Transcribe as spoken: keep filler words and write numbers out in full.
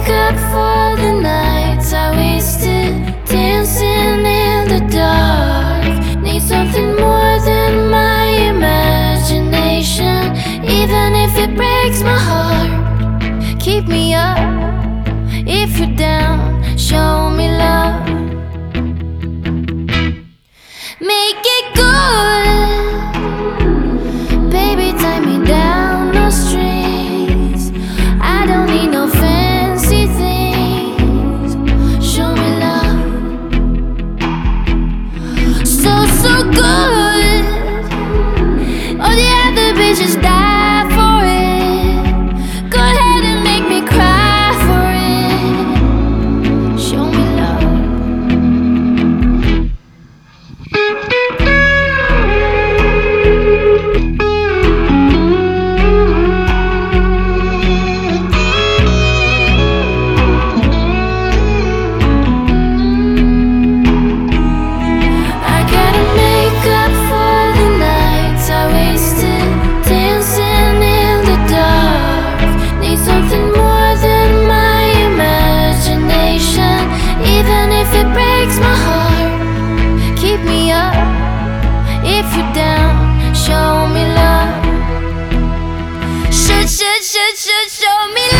make up for the nights I wasted dancing in the dark. Need something more than my imagination, even if it breaks my heart. Keep me up if you're down, show me love. Make it good, baby, tie me down, no strings. I don't need no fancy things. Show me love, so, so good. All the other bitches die for it. Go ahead and make me cry for it. Show me love. I gotta make up for the nights I wasted dancing in the dark. Need something more than my imagination, even if it breaks my heart. Keep me up if you're down, show me love. Should, should, should, should show me love.